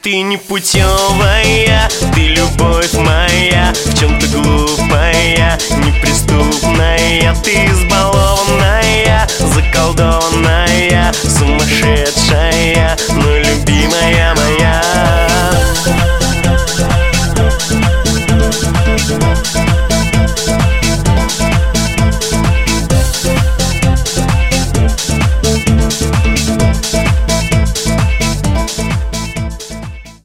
Ты непутевая, ты любовь моя, в чем-то глупая, неприступная. Ты избалованная,